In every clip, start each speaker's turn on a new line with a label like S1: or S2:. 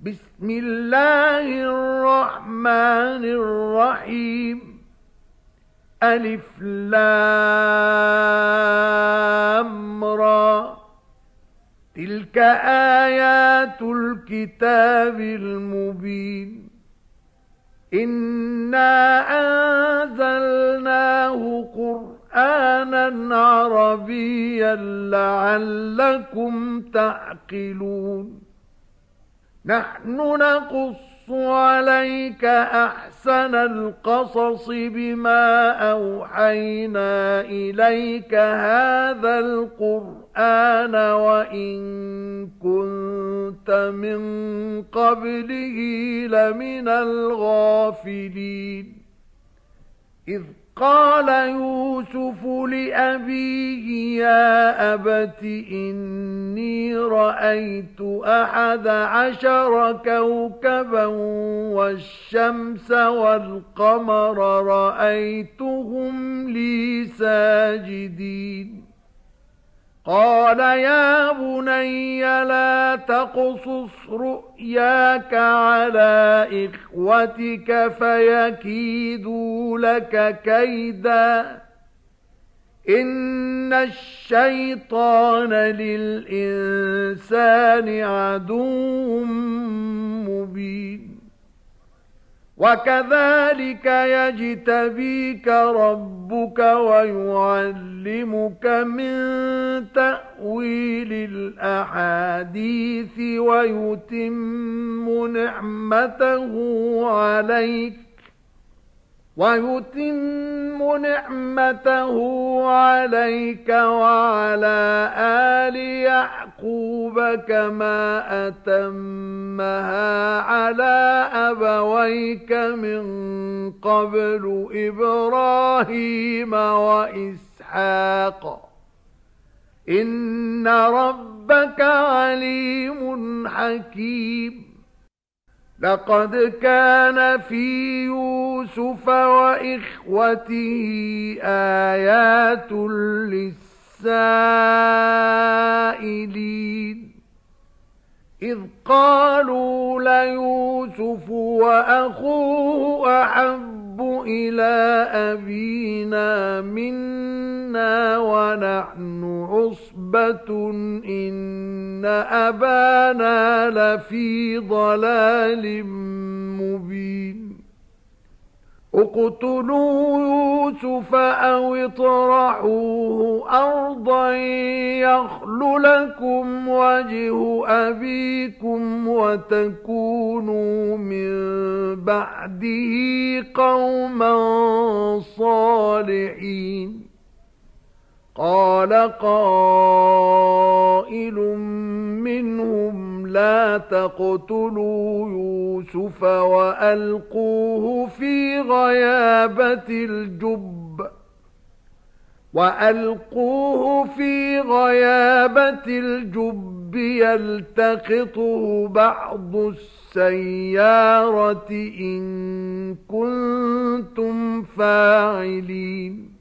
S1: بسم الله الرحمن الرحيم ألف لام را تلك آيات الكتاب المبين إنا أنزلناه قرآنا عربيا لعلكم تعقلون نحن نقص عليك أحسن القصص بما أوحينا إليك هذا القرآن وإن كنت من قبله لمن الغافلين إذ قال يوسف لأبيه يا أبت إني رأيت 11 كوكبا والشمس والقمر رأيتهم لي ساجدين قال يا بني لا تقصص رؤياك على إخوتك فيكيدوا لك كيدا إن الشيطان للإنسان عدو مبين وكذلك يجتبيك ربك ويعلمك من تأويل الأحاديث ويتم نعمته عليك وعلى آل يعقوب كما أتمها على أبويك من قبل إبراهيم وإسحاق إن ربك عليم حكيم لقد كان في يوسف وإخوته آيات للسائلين إذ قالوا ليوسف وأخوه أحب إلى أبينا منا ونحن عصبة إن أبانا لفي ضلال مبين اقتلوا يوسف أو اطرحوه أرضا يخل لكم وجه أبيكم وتكونوا من بعده قوما صالحين قال قائل منهم لا تقتلوا يوسف وألقوه في غيابة الجب يلتقطه بعض السيارة إن كنتم فاعلين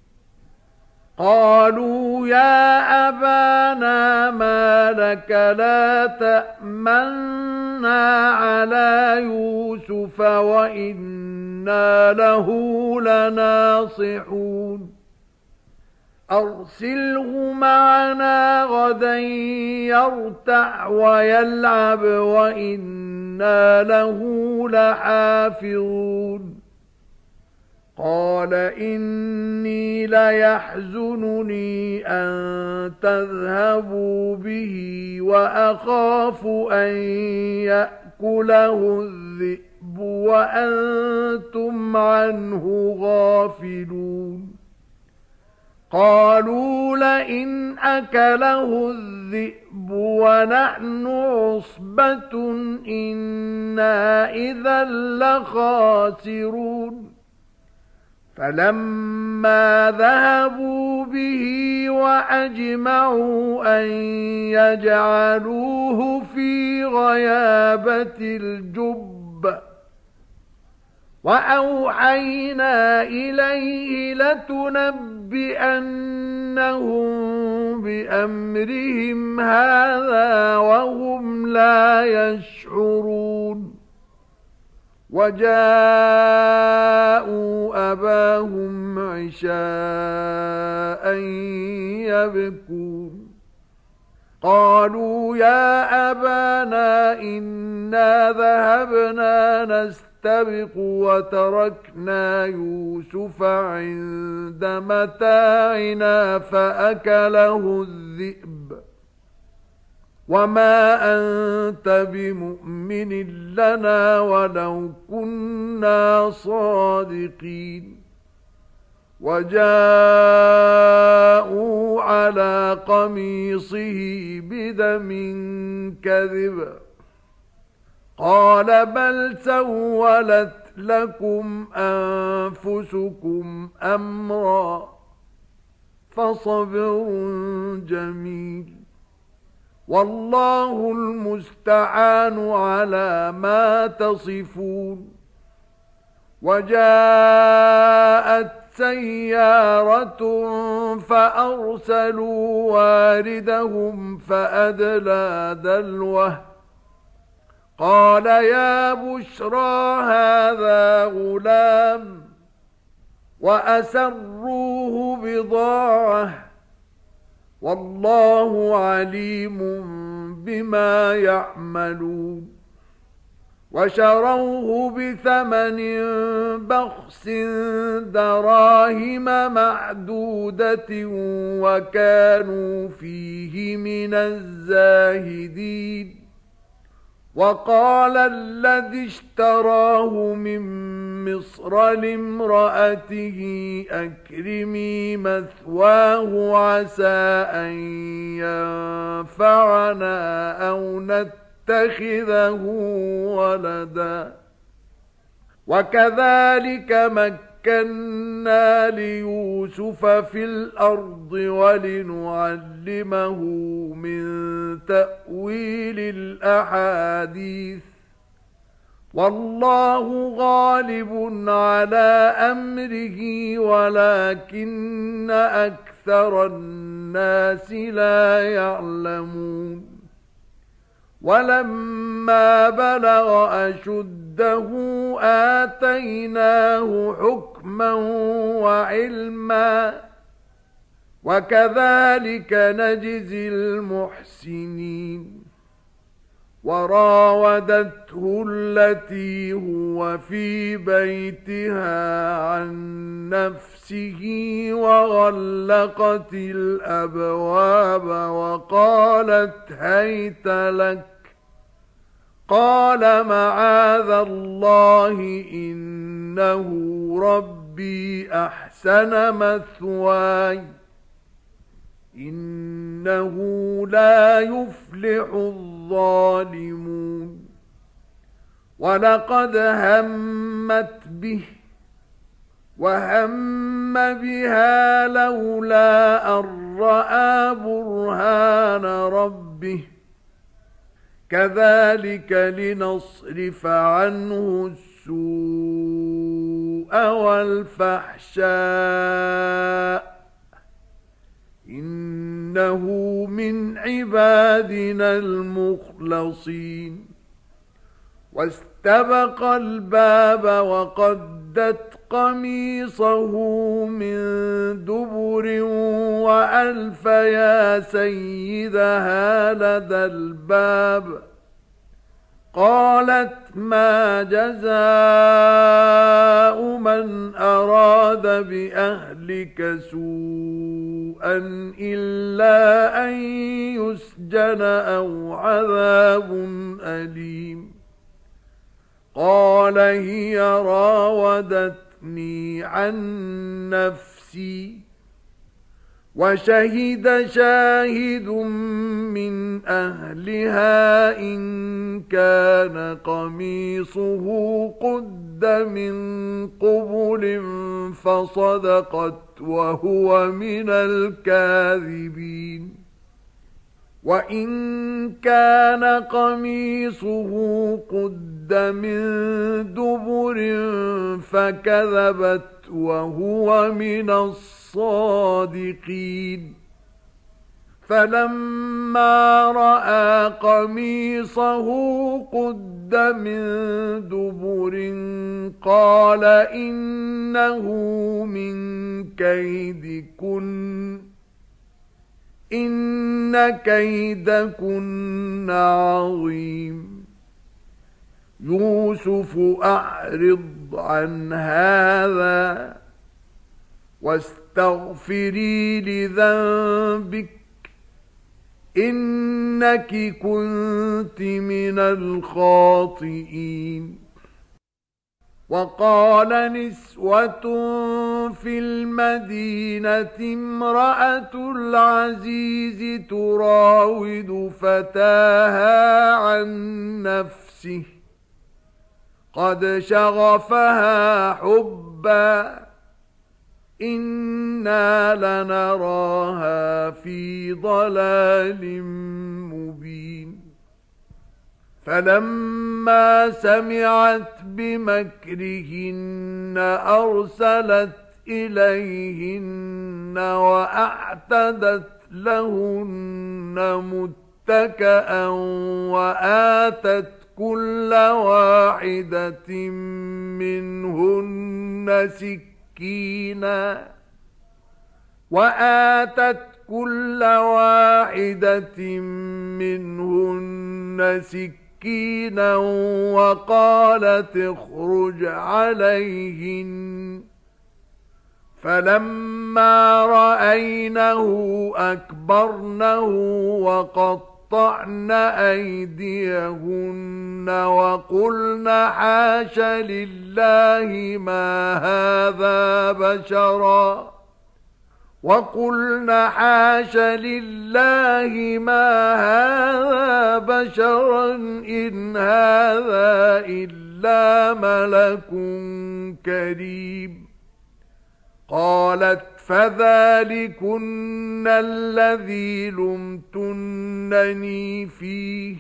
S1: قالوا يا أبانا ما لك لا تأمنا على يوسف وإنا له لناصحون أرسله معنا غدا يرتع ويلعب وإنا له لحافظون قال إني ليحزنني أن تذهبوا به وأخاف أن يأكله الذئب وأنتم عنه غافلون قالوا لئن أكله الذئب ونحن عصبة إنا إذا لخاسرون فلما ذهبوا به وأجمعوا أن يجعلوه في غيابة الجب وأوحينا إليه لتنبئنهم بأمرهم هذا وهم لا يشعرون وجاءوا أباهم عشاء يبكون قالوا يا أبانا إنا ذهبنا نستبق وتركنا يوسف عند متاعنا فأكله الذئب وما أنت بمؤمن لنا ولو كنا صادقين وجاءوا على قميصه بدم كذب قال بل سولت لكم أنفسكم أمرا فصبر جميل والله المستعان على ما تصفون وجاءت سيارة فأرسلوا واردهم فأدلى دلوه قال يا بشرى هذا غلام وأسروه بضاعة والله عليم بما يعملون وشروه بثمن بخس دراهم معدودة وكانوا فيه من الزاهدين وقال الذي اشتراه من مصر لامرأته أكرمي مثواه عسى أن ينفعنا أو نتخذه ولدا وكذلك مكنا ليوسف في الأرض ولنعلمه من تأويل الأحاديث والله غالب على أمره ولكن أكثر الناس لا يعلمون ولما بلغ أشده آتيناه حكما وعلما وكذلك نجزي المحسنين وراودته التي هو في بيتها عن نفسه وغلقت الأبواب وقالت هيت لك قال معاذ الله إنه ربي أحسن مثواي إنه لا يفلح الظالمون ولقد همت به وهم بها لولا أن رأى برهان ربه كذلك لنصرف عنه السوء والفحشاء إنه من عبادنا المخلصين واستبق الباب وقدت قميصه من دبر وألف يا سيدها لدى الباب قالت ما جزاء من أراد بأهلك سوءا إلا أن يسجن أو عذاب أليم قال هي راودتني عن نفسي وشهد شاهد من أهلها إن كان قميصه قد من قبل فصدقت وهو من الكاذبين وإن كان قميصه قد من دبر فكذبت وهو من الصادقين فلما رأى قميصه قد من دبر قال إنه من كيدكن إن كيدكن عظيم يوسف أعرض عن هذا واستغفري لذنبك إنك كنت من الخاطئين. وقال نسوة في المدينة امرأة العزيز تراود فتاها عن نفسه قد شغفها حبا إنا لنراها في ضلال مبين. فلما سمعت بمكرهن أرسلت إليهن وأعتدت لهن متكئا وآتت كل واحدة منهن سكينا وقالت اخرج عليهن. فلما رأينه أكبرنه وقطعن أيديهن وقلن حاش لله ما هذا بشرا إن هذا إلا ملك كريم. قالت فذلكن الذي لمتنني فيه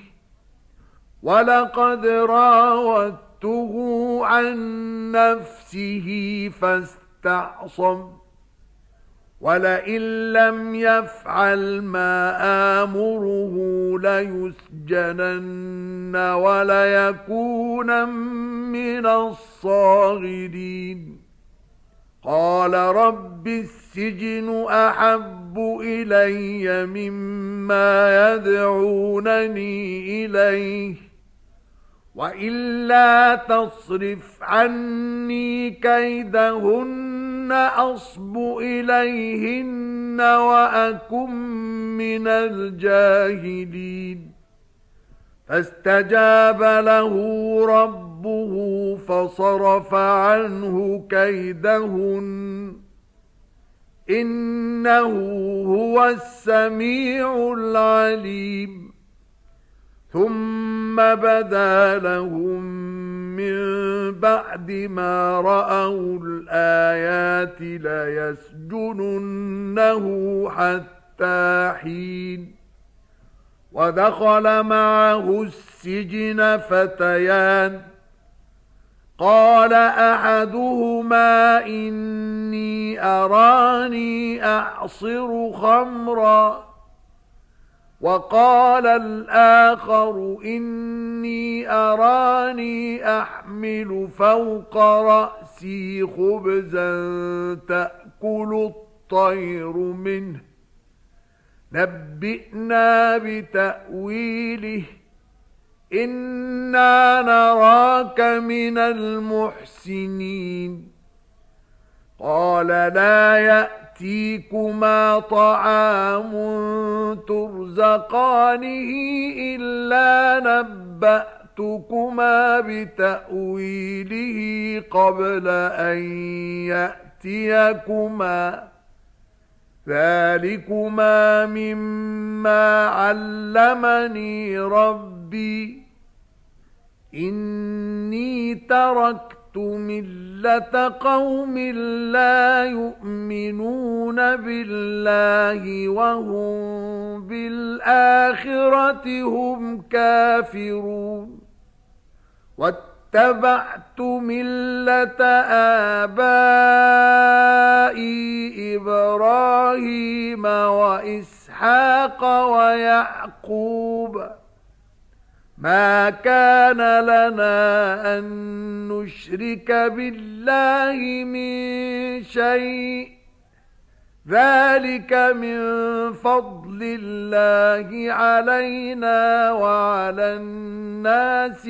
S1: ولقد راودته عن نفسه فاستعصم ولئن لم يفعل ما آمره ليسجنن وليكونن من الصاغرين. قال رب السجن أحب إلي مما يدعونني إليه وإلا تصرف عني كيدهن أصب إليهن وأكن من الجاهلين. فاستجاب له ربه فصرف عنه كيدهن إنه هو السميع العليم. ثم بدا لهم من بعد ما رأوا الآيات ليسجننه حتى حين. ودخل معه السجن فتيان قال أحدهما إني أراني أعصر خمرا وقال الآخر إني أراني أحمل فوق رأسي خبزا تأكل الطير منه نبئنا بتأويله إنا نراك من المحسنين. قال لا يأتيكما طعام ترزقانه إلا نبأتكما بتأويله قبل أن يأتيكما ذلكما مما علمني ربي إني تركت ملة قوم لا يؤمنون بالله وهم بالآخرة هم كافرون واتبعت ملة آبائي إبراهيم وإسحاق وإسحاق ويعقوب ما كان لنا أن نشرك بالله من شيء ذلك من فضل الله علينا وعلى الناس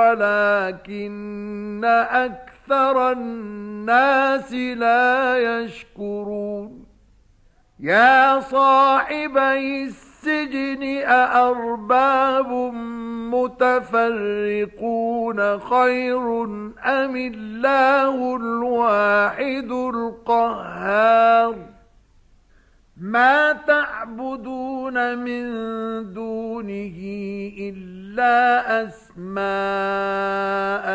S1: ولكن أكثر الناس لا يشكرون يا صاحبي السجن أأرباب متفرقون خير أم الله الواحد القهار ما تعبدون من دونه إلا أسماء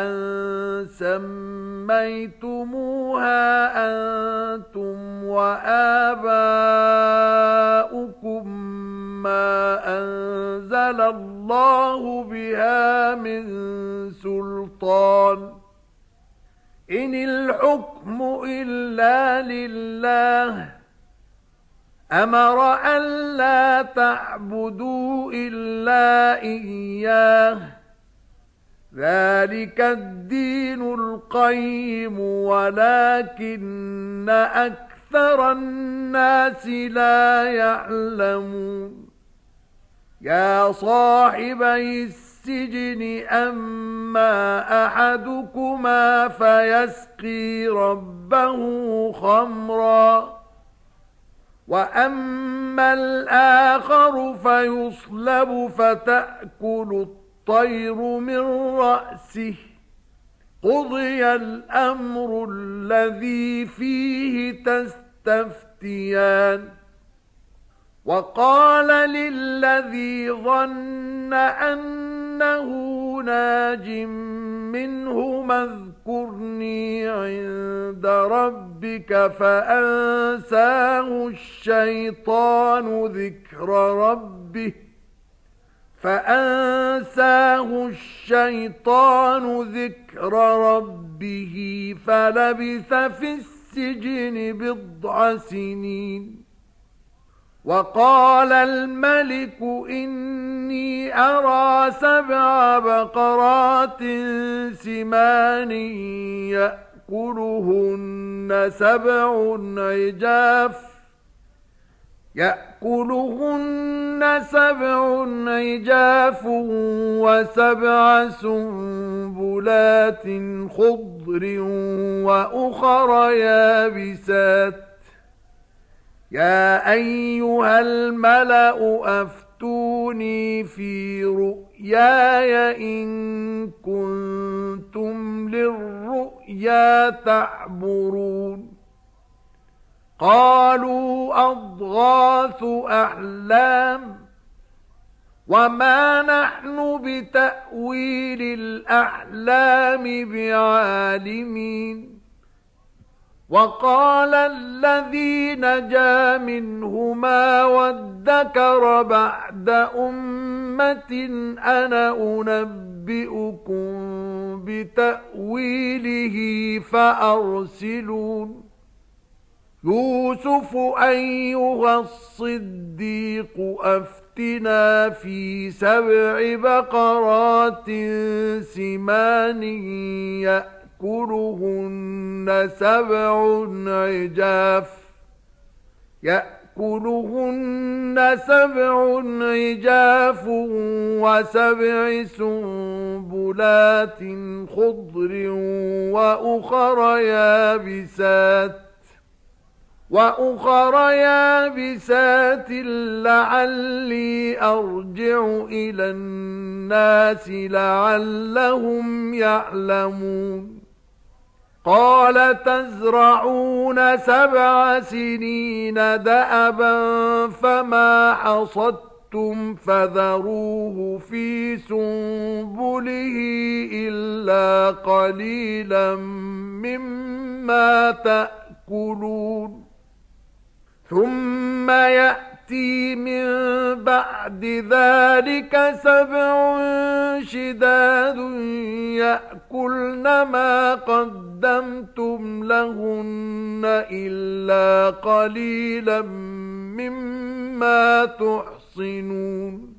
S1: سميتموها أنتم وآباؤكم ما أنزل الله بها من سلطان إن الحكم إلا لله أمر ألا تعبدوا إلا إياه ذلك الدين القيم ولكن أكثر الناس لا يعلمون يا صاحبي السجن أما أحدكما فيسقي ربه خمرا وأما الآخر فيصلب فتأكل الطير من رأسه قضي الأمر الذي فيه تستفتيان وقال للذي ظن أنه ناج منهما اذكرني عند ربك فأنساه الشيطان ذكر ربه فلبث في السجن بضع سنين وقال الملك إني أرى 7 بقرات سمان يأكلهن سبع عجاف و7 سنبلات خضر وأخر يابسات يا أيها الملأ أفتوني في رؤياي إن كنتم للرؤيا تعبرون قالوا أضغاث أحلام وما نحن بتأويل الأحلام بعالمين وقال الذي نجا منهما وادكر بعد أمة أنا أنبئكم بتأويله فأرسلون يوسف أيها الصديق أفتنا في 7 بقرات سمان يأكلهن 7 عجاف و7 سنبلات خضر وأخر يابسات لعلي أرجع إلى الناس لعلهم يعلمون قال تزرعون 7 سنين دأبا فما حصدتم فذروه في سنبله إلا قليلا مما تأكلون ثم يأتي من بعد ذلك 7 شداد يأكلن ما قدمتم لهن إلا قليلا مما تحصنون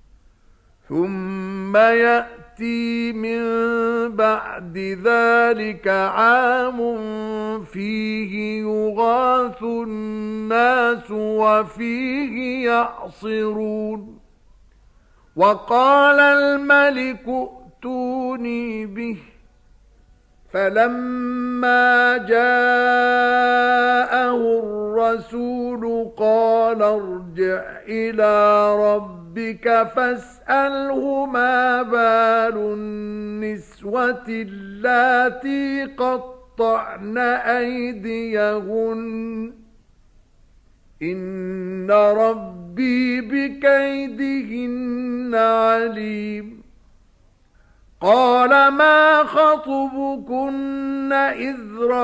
S1: ثم يأتي من بعد ذلك عام فيه يغاث الناس وفيه يعصرون وقال الملك ائتوني به فلما جاءه الرسول قال ارجع إلى ربك فاسأله ما بال النسوة اللاتي قطعن أيديهن إن ربي بكيدهن عليم قال ما خطبكن إذ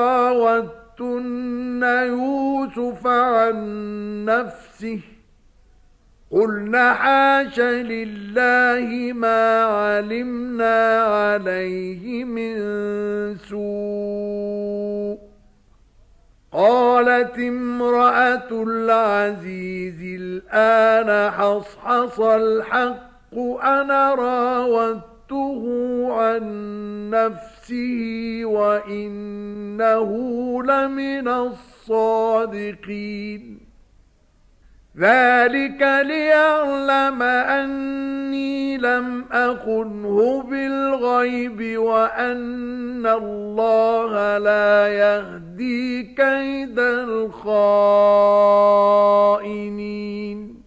S1: راوتن يوسف عن نفسه قلنا حاش لله ما علمنا عليه من سوء قالت امرأة العزيز الآن حصحص الحق أنا راودته عن نفسه وإنه لمن الصادقين ذلك ليعلم أني لم أخنه بالغيب وأن الله لا يهدي كيد الخائنين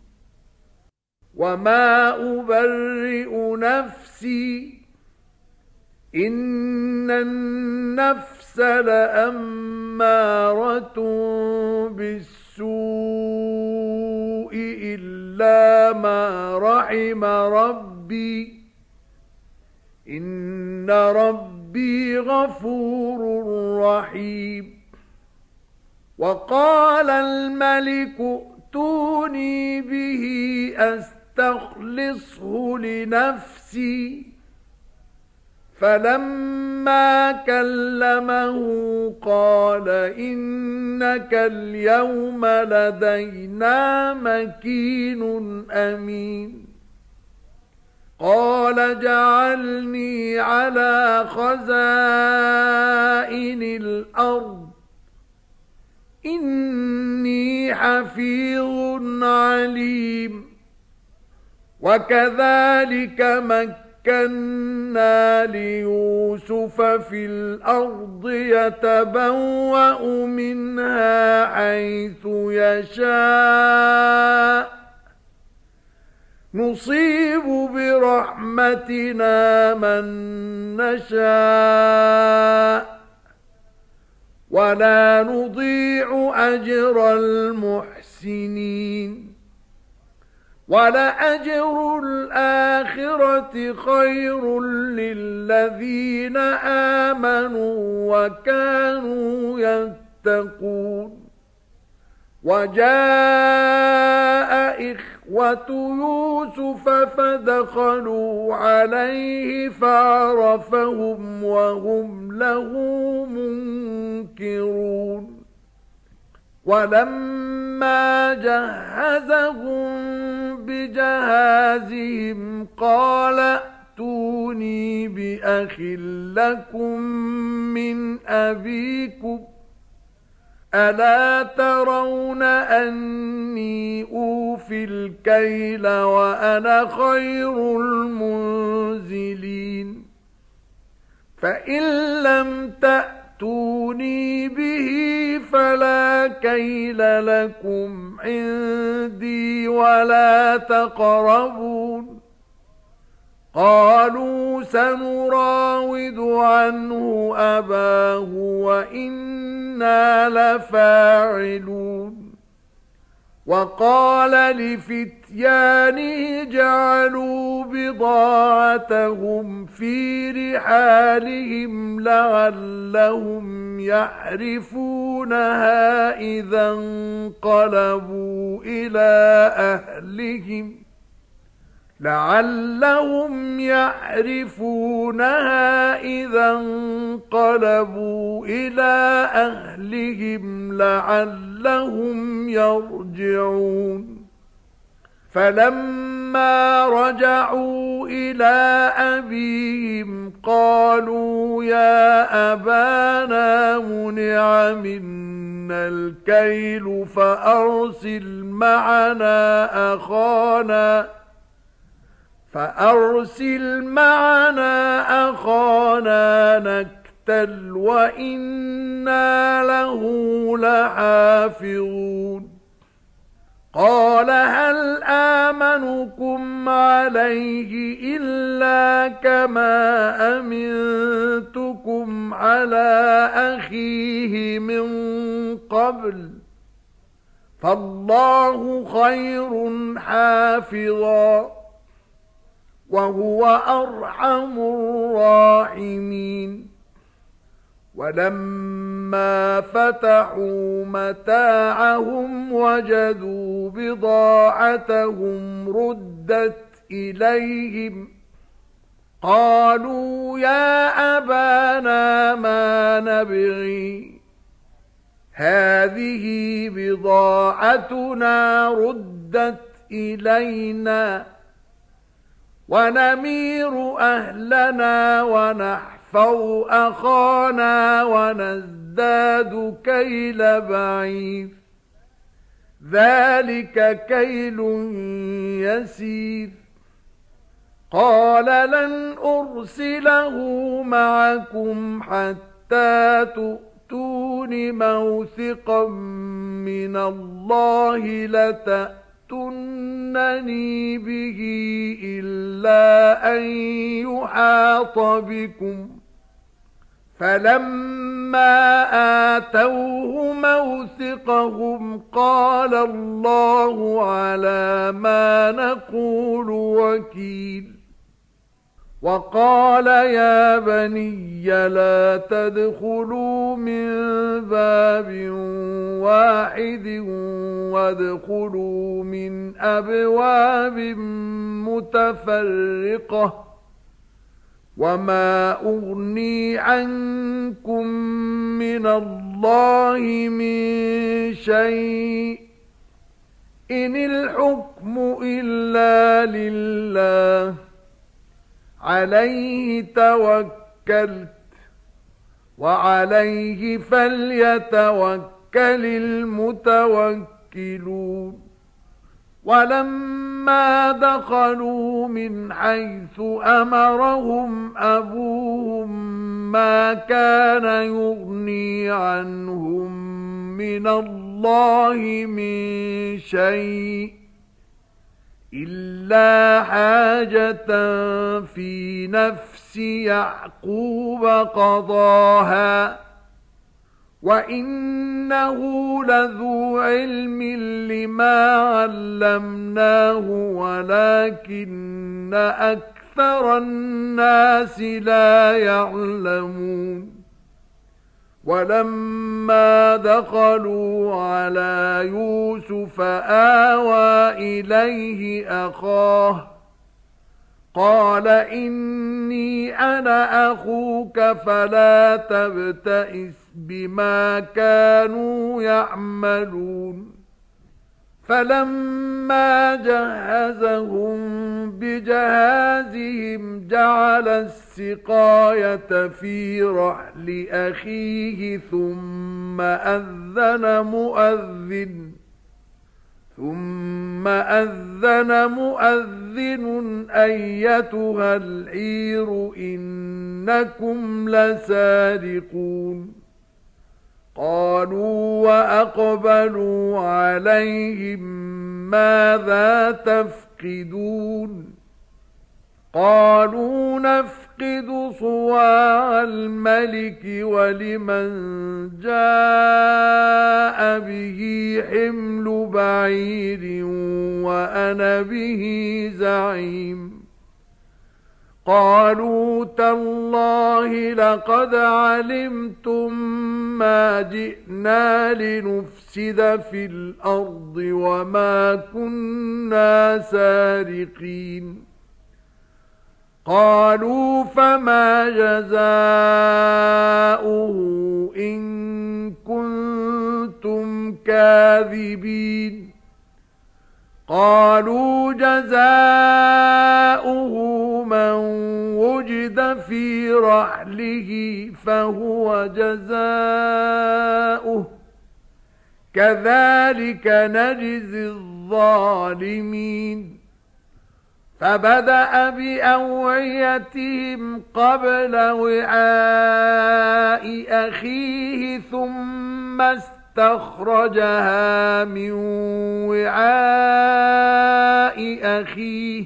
S1: وما أبرئ نفسي إن النفس لأمارة بالسوء إلا ما رحم ربي إن ربي غفور رحيم وقال الملك ائتوني به أستخلصه لنفسي فلما كلمه قال إنك اليوم لدينا مكين أمين قال جعلني على خزائن الأرض إني حفيظ عليم وكذلك مكنا ليوسف في الأرض يتبوأ منها حيث يشاء نصيب برحمتنا من نشاء ولا نضيع أجر المحسنين ولأجر الآخرة خير للذين آمنوا وكانوا يتقون وجاء إخوة يوسف فدخلوا عليه فعرفهم وهم له منكرون ولما جهزهم بجهازهم قال ائتوني بأخ لكم من أبيكم ألا ترون أني أوفي الكيل وأنا خير المنزلين فإن لم تأتوني به فلا كيل لكم عندي ولا تقربون قالوا سنراود عنه أباه وإنا لفاعلون وقال لفتيانه جعلوا بضاعتهم في رحالهم لعلهم يعرفونها إذا انقلبوا إلى أهلهم لعلهم يعرفونها إذا انقلبوا إلى أهلهم لعلهم يرجعون فلما رجعوا إلى أبيهم قالوا يا أبانا منع منا الكيل فأرسل معنا أخانا نكتل وإنا له لحافظون قال هل آمنكم عليه إلا كما أمنتكم على أخيه من قبل فالله خير حافظا وهو أرحم الراحمين ولما فتحوا متاعهم وجدوا بضاعتهم ردت إليهم قالوا يا أبانا ما نبغي هذه بضاعتنا ردت إلينا ونمير أهلنا ونحفظ أخانا ونزداد كيل بعير ذلك كيل يسير قال لن أرسله معكم حتى تؤتون موثقا من الله لتأتونني به إلا أن يحاط بكم فلما آتوه موثقهم قال الله على ما نقول وكيل وقال يا بني لا تدخلوا من باب واحد وادخلوا من أبواب متفرقة وما أغني عنكم من الله من شيء إن الحكم إلا لله عليه توكلت وعليه فليتوكل المتوكلون ولما دخلوا من حيث أمرهم أبوهم ما كان يغني عنهم من الله من شيء إلا حاجة في نفس يعقوب قضاها وإنه لذو علم لما علمناه ولكن أكثر الناس لا يعلمون ولما دخلوا على يوسف آوى إليه أخاه قال إني أنا أخوك فلا تبتئس بما كانوا يعملون فلما جهزهم بجهازهم جعل السقاية في رحل أخيه ثم أذن مؤذن أيتها العير إنكم لسارقون قالوا وأقبلوا عليهم ماذا تفقدون قالوا نفقد صواع الملك ولمن جاء به حمل بعير وأنا به زعيم قالوا تالله لقد علمتم ما جئنا لنفسد في الأرض وما كنا سارقين قالوا فما جزاؤه إن كنتم كاذبين قالوا جزاؤه من وجد في رحله فهو جزاؤه كذلك نجزي الظالمين فبدأ بأوعيتهم قبل وعاء أخيه ثم استخرجها من وعاء أخيه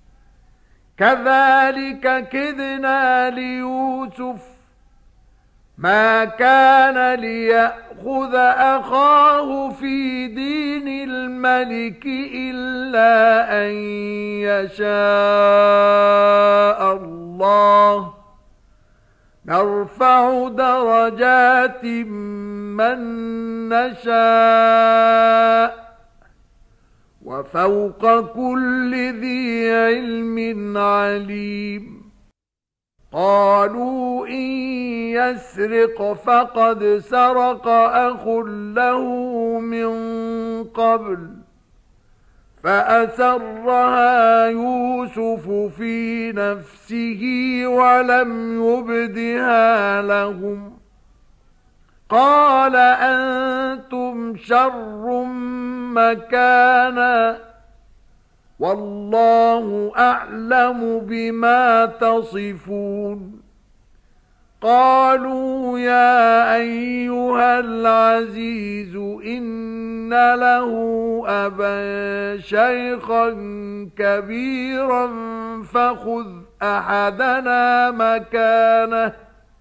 S1: كذلك كدنا ليوسف ما كان ليأخذ أخاه في دين الملك إلا أن يشاء الله نرفع درجات من نشاء وفوق كل ذي علم عليم قالوا إن يسرق فقد سرق أخ له من قبل فأسرها يوسف في نفسه ولم يبدها لهم قال أنتم شر مكانا والله أعلم بما تصفون قالوا يا أيها العزيز إن له أبا شيخا كبيرا فخذ أحدنا مكانه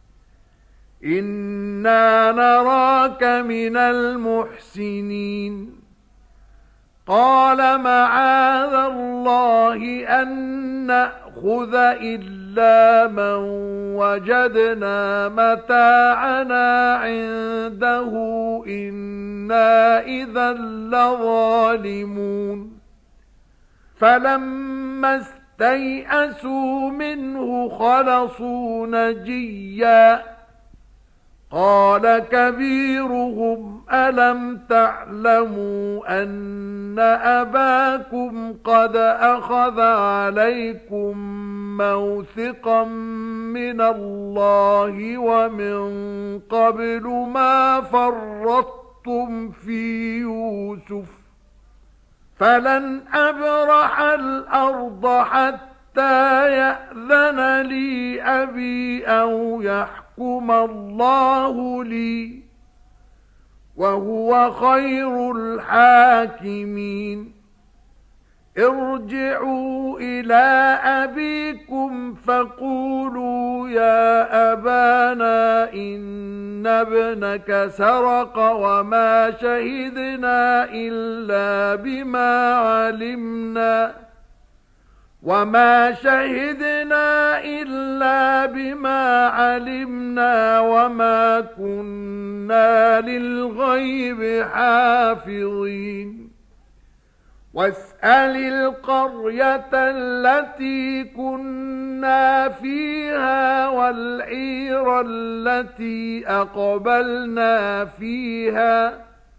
S1: إنا نراك من المحسنين قال معاذ الله أن نأخذ إلا من وجدنا متاعنا عنده إنا إذا لظالمون فلما استيئسوا منه خلصوا نجيا قال كبيرهم ألم تعلموا أن أباكم قد أخذ عليكم موثقا من الله ومن قبل ما فرطتم في يوسف فلن أبرح الأرض حتى يأذن لي أبي أو يحكم الله لي وهو خير الحاكمين ارجعوا إلى أبيكم فقولوا يا أبانا إن ابنك سرق وما شهدنا إلا بما علمنا وما كنا للغيب حافظين واسأل القرية التي كنا فيها والعير التي أقبلنا فيها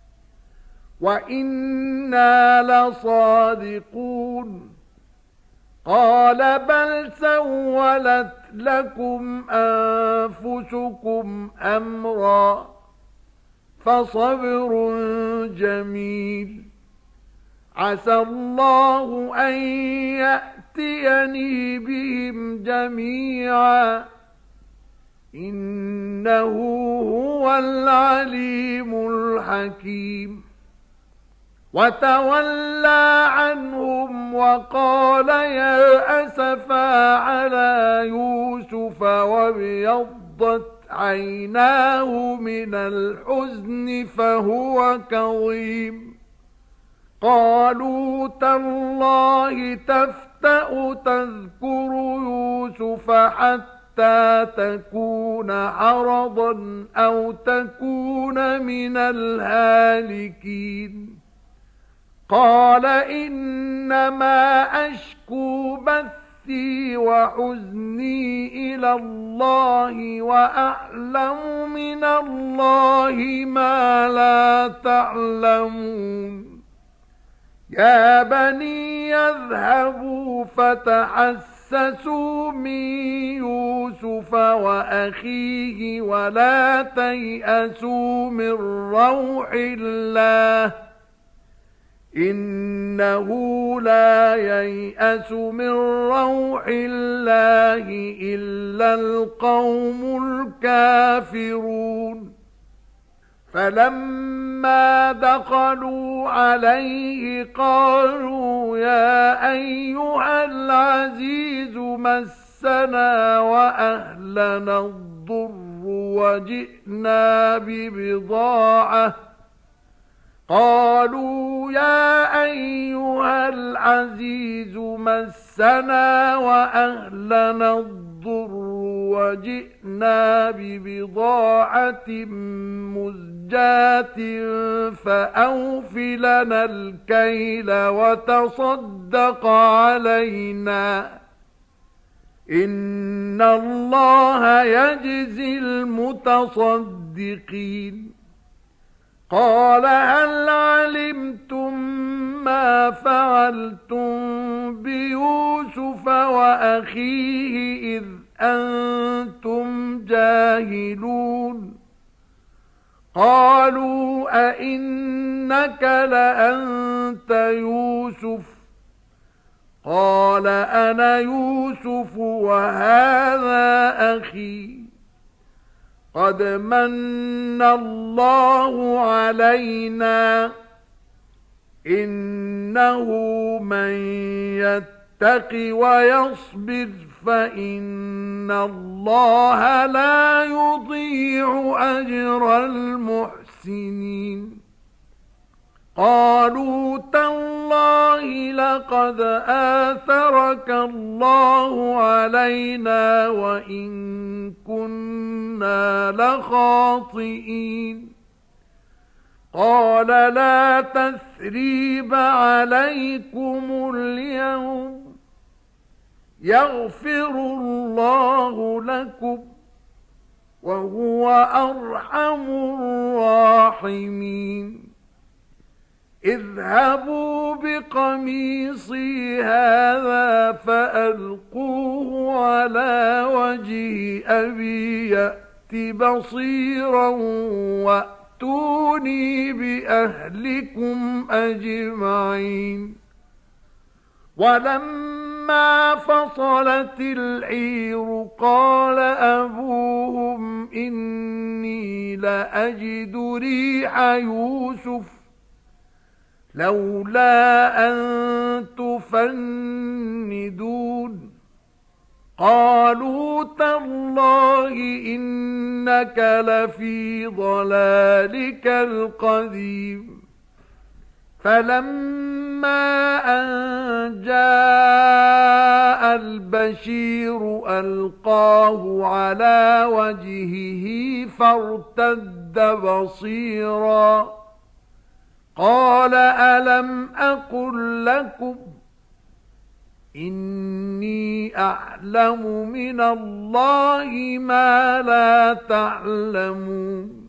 S1: وإنا لصادقون قال بل سولت لكم أنفسكم أمرا فصبر جميل عسى الله أن يأتيني بهم جميعا إنه هو العليم الحكيم وتولى عنهم وقال يا أسفا على يوسف وابيضت عيناه من الحزن فهو كظيم قالوا تالله تفتأ تذكر يوسف حتى تكون حرضا أو تكون من الهالكين قال إنما أشكو بثي بأسي وحزني إلى الله وأعلم من الله ما لا تعلمون يا بني يذهبوا فتحسسوا من يوسف وأخيه ولا تيأسوا من روح الله إنه لا ييأس من روح الله إلا القوم الكافرون فلما دخلوا عليه قالوا يا أيها العزيز مسنا وأهلنا الضر وجئنا ببضاعة قالوا يا أيها العزيز مسنا وأهلنا الضر وجئنا ببضاعة مزجاة فأوف لنا الكيل وتصدق علينا إن الله يجزي المتصدقين قال هل علمتم ما فعلتم بيوسف وأخيه إذ أنتم جاهلون قالوا أئنك لأنت يوسف قال أنا يوسف وهذا أخي قد من الله علينا إنه من يتق ويصبر فإن الله لا يضيع أجر المحسنين قالوا تالله لقد آثرك الله علينا وإن كنا لخاطئين قال لا تثريب عليكم اليوم يغفر الله لكم وهو أرحم الراحمين اذهبوا بقميصي هذا فألقوه على وجه أبي يأت بصيرا وأتوني بأهلكم أجمعين ولما فصلت العير قال أبوهم إني لأجد ريح يوسف لولا أن تفندون قالوا تالله إنك لفي ضلالك القديم فلما أن جاء البشير ألقاه على وجهه فارتد بصيرا قال ألم أقل لكم إني أعلم من الله ما لا تعلمون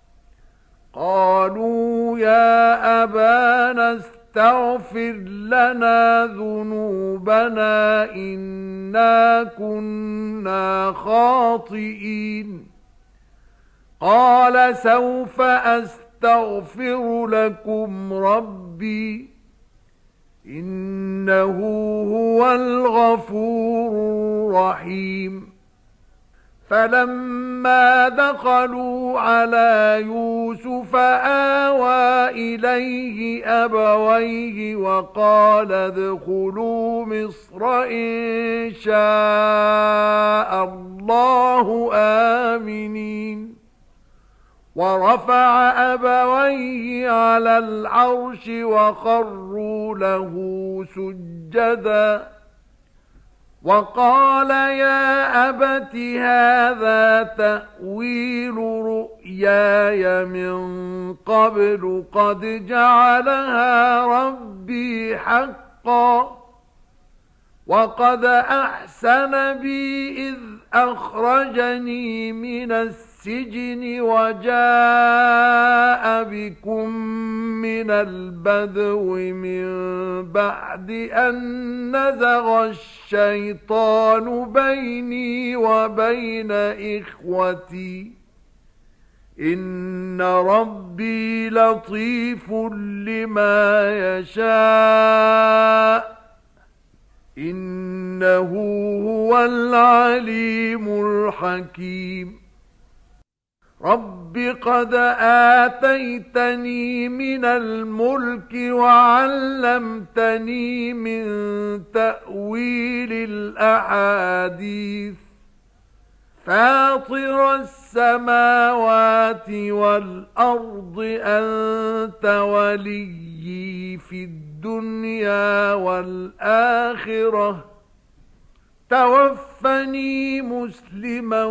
S1: قالوا يا أبانا استغفر لنا ذنوبنا إنا كنا خاطئين قال سوف أستغفر لكم ربي إنه هو الغفور الرحيم فلما دخلوا على يوسف آوى إليه أبويه وقال ادخلوا مصر إن شاء الله آمنين ورفع أبويه على العرش وخروا له سجدا وقال يا أبت هذا تأويل رؤياي من قبل قد جعلها ربي حقا وقد أحسن بي إذ أخرجني من السجن وجاء بكم من البدو من بعد أن نزغ الشيطان بيني وبين إخوتي إن ربي لطيف لما يشاء إنه هو العليم الحكيم رب قد آتيتني من الملك وعلمتني من تأويل الأحاديث فاطر السماوات والأرض أنت وليي في الدنيا والآخرة توفني مسلما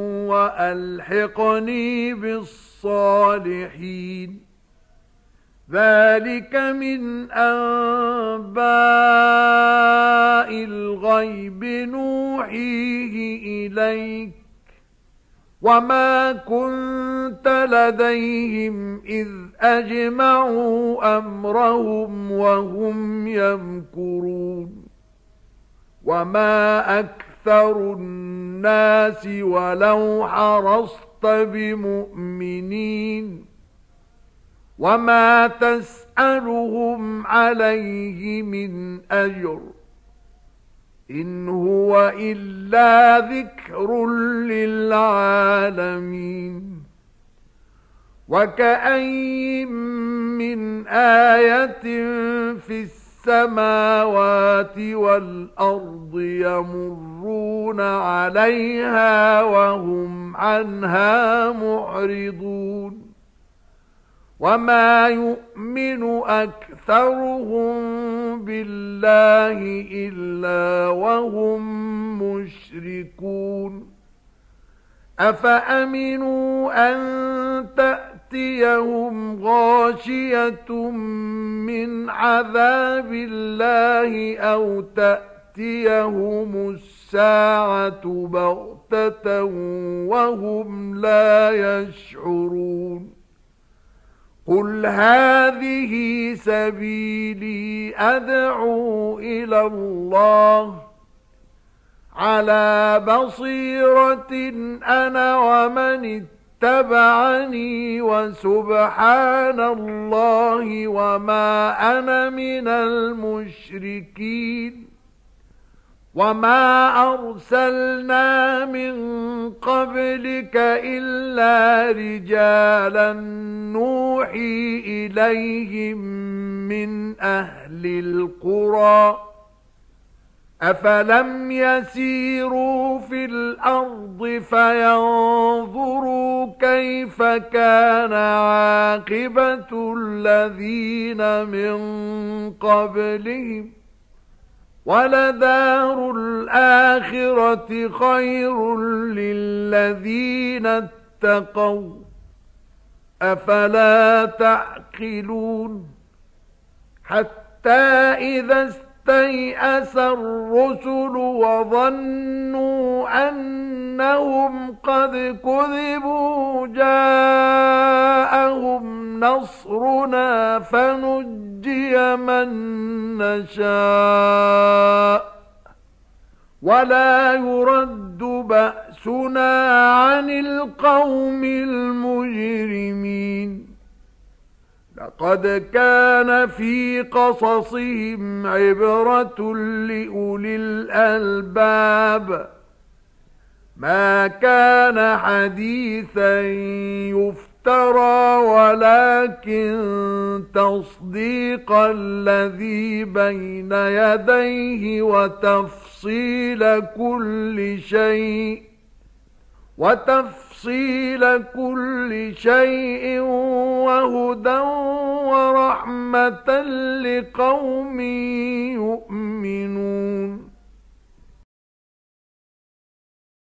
S1: وألحقني بالصالحين ذلك من أنباء الغيب نوحيه إليك وما كنت لديهم إذ أجمعوا أمرهم وهم يمكرون وما أكثر الناس ولو حرصت بمؤمنين وما تسألهم عليه من أجر إن هو إلا ذكر للعالمين وكأين من آية في السماوات والأرض يمرون عليها وهم عنها معرضون وما يؤمن أكثرهم بالله إلا وهم مشركون أفأمنوا أن تأتيهم غاشية من عذاب الله أو تأتيهم الساعة بغتة وهم لا يشعرون قل هذه سبيلي أدعو إلى الله على بصيرة أنا ومن اتبعني وسبحان الله وما أنا من المشركين وما أرسلنا من قبلك إلا رجالا نوحي إليهم من أهل القرى أفلم يسيروا في الأرض فينظروا كيف كان عاقبة الذين من قبلهم ولدار الآخرة خير للذين اتقوا أفلا تعقلون حتى إذا استيأس الرسل وظنوا أنهم قد كذبوا جاءهم نصرنا فنجي من نشاء ولا يرد بأسنا عن القوم المجرمين لقد كان في قصصهم عبرة لأولي الألباب ما كان حديثا يفترى ولكن تصديق الذي بين يديه وتفصيل كل شيء وهدى ورحمة لقوم يؤمنون